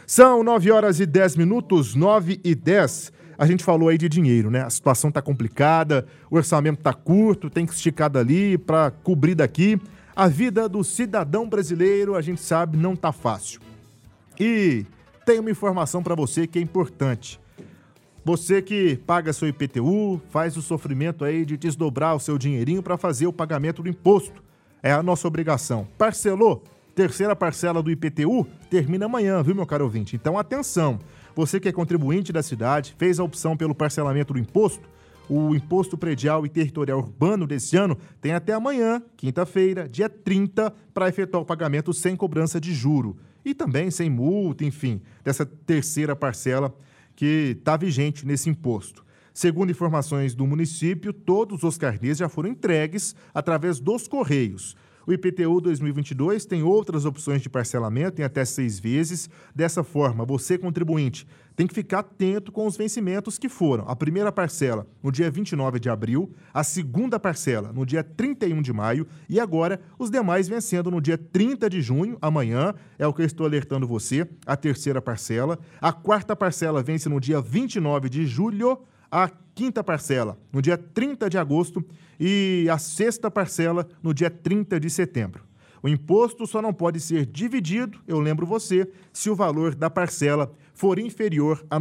São 9 horas e 10 minutos, 9 e 10. A gente falou aí de dinheiro, né? A situação tá complicada, o orçamento tá curto, tem que esticar dali para cobrir daqui. A vida do cidadão brasileiro, a gente sabe, não tá fácil. E tem uma informação para você que é importante. Você que paga seu IPTU, faz o sofrimento aí de desdobrar o seu dinheirinho para fazer o pagamento do imposto. É a nossa obrigação. Parcelou? Terceira parcela do IPTU termina amanhã, viu, meu caro ouvinte? Então, atenção. Você que é contribuinte da cidade, fez a opção pelo parcelamento do imposto, o Imposto Predial e Territorial Urbano desse ano tem até amanhã, quinta-feira, dia 30, para efetuar o pagamento sem cobrança de juro. E também sem multa, enfim, dessa terceira parcela que está vigente nesse imposto. Segundo informações do município, todos os carnês já foram entregues através dos Correios. O IPTU 2022 tem outras opções de parcelamento em até 6 vezes. Dessa forma, você, contribuinte, tem que ficar atento com os vencimentos que foram. A primeira parcela no dia 29 de abril, a segunda parcela no dia 31 de maio e agora os demais vencendo no dia 30 de junho, amanhã, é o que eu estou alertando você, a terceira parcela. A quarta parcela vence no dia 29 de julho, a quinta parcela no dia 30 de agosto e a sexta parcela no dia 30 de setembro. O imposto só não pode ser dividido, eu lembro você, se o valor da parcela for inferior a R$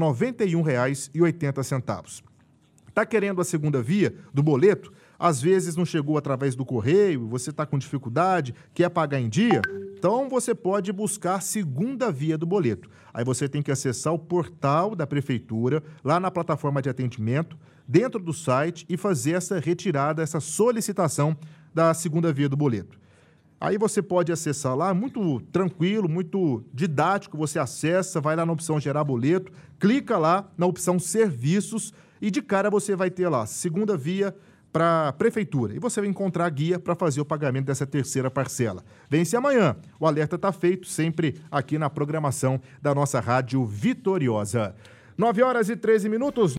91,80. Está querendo a segunda via do boleto? Às vezes não chegou através do correio, você está com dificuldade, quer pagar em dia? Então você pode buscar a segunda via do boleto. Aí você tem que acessar o portal da prefeitura, lá na plataforma de atendimento, dentro do site e fazer essa retirada, essa solicitação da segunda via do boleto. Aí você pode acessar lá, muito tranquilo, muito didático, você acessa, vai lá na opção gerar boleto, clica lá na opção serviços e de cara você vai ter lá segunda via para a prefeitura e você vai encontrar a guia para fazer o pagamento dessa terceira parcela. Vence amanhã. O alerta está feito sempre aqui na programação da nossa Rádio Vitoriosa. 9 horas e 13 minutos.